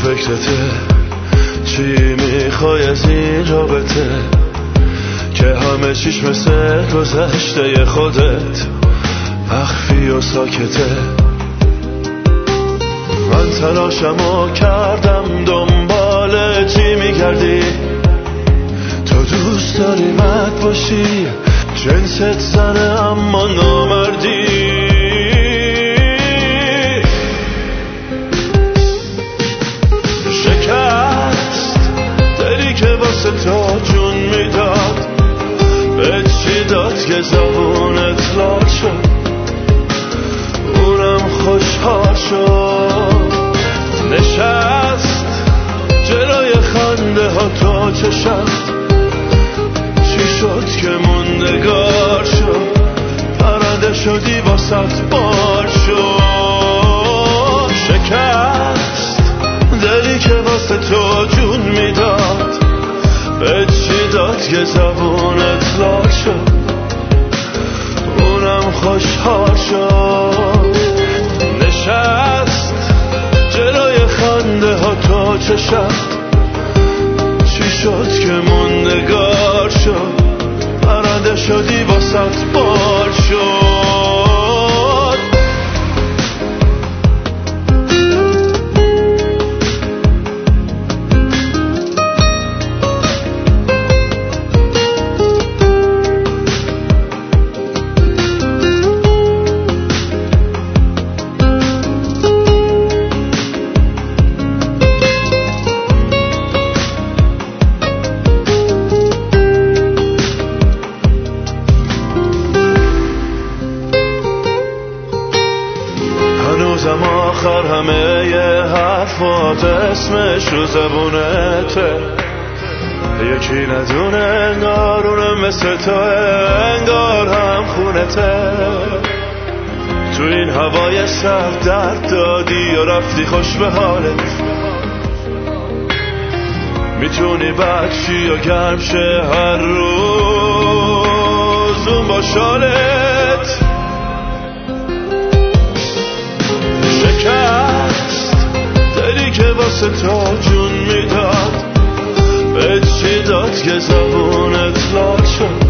فکرته چی میخوای از این رابطه که همه چیش مثل گذشته خودت مخفی و ساکته. من تلاشمو کردم دنبال چی میگردی، تو دوست داری مرد باشی، جنست زنه اما نامردی. شکست دلی که واسه تو جون میداد، به چی داد که زبونت لال شد، اونم خوشحال شد. نشست جلوی خنده ها تو چشم، چی شد که موندگار شد، پرنده شدی واسط بار شد. شکست دلی که واسه تو جون میداد، به چی داد که زبونت لال شد، اونم خوشحال شد. نشست جلوی خنده ها تو چشم، چی شد که موندگار شد، پرنده شدی واسط بار شد. هنوزم آخر همه یه حرفات اسمش رو زبونته، یکی ندونه انگار اونم مثل تو، انگار هم خونته. تو این هوای سرد درد دادی و رفتی خوش به حالت، میتونی بچی یا گرم شه هر روز اون با شالت. شکست دلی که واسه تو جون میداد، به چی داد که زبونت لال شد،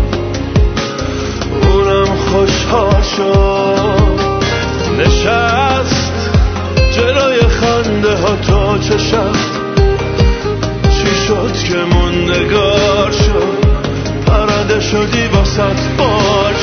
اونم خوشحال شد. نشست جلوی خنده ها تو چشم، چی شد که موندگار شد، پرنده شدی واسط بار